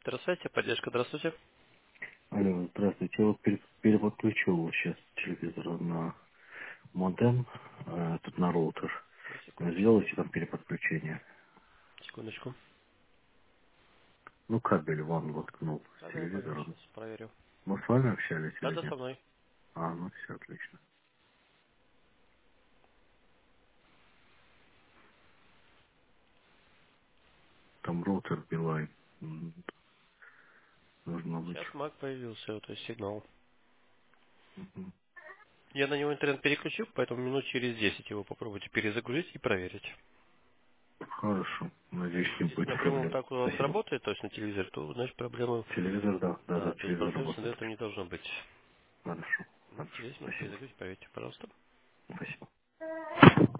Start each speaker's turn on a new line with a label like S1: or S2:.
S1: Здравствуйте, поддержка, здравствуйте.
S2: Алло, здравствуйте. Я вот переподключил сейчас телевизор на модем, тут на роутер.
S1: Сейчас, секундочку.
S2: Сделайте там переподключение.
S1: Секундочку.
S2: Ну, кабель ван воткнул с
S1: Да, я понял,
S2: телевизором.
S1: сейчас проверю.
S2: Мы с вами общались
S1: Да,
S2: или
S1: да,
S2: нет?
S1: со мной.
S2: А, ну все отлично. Там роутер Билайн. Должно быть.
S1: Сейчас Мак появился, то есть сигнал.
S2: Мгм.
S1: Я на него интернет переключил, поэтому минут через 10 его попробуйте перезагрузить и проверить.
S2: Хорошо. Надеюсь, не
S1: Если
S2: будет
S1: напрямую
S2: проблем.
S1: так у вас
S2: Спасибо.
S1: работает, то есть на телевизор, то значит проблемы,
S2: Телевизор, да. Да, да,
S1: да, то есть
S2: телевизор
S1: проблем с
S2: работает.
S1: интернетом не должно быть.
S2: Хорошо.
S1: Ну,
S2: Хорошо.
S1: через 10 минут
S2: Спасибо.
S1: перезагрузить, проверьте, пожалуйста.
S2: Спасибо.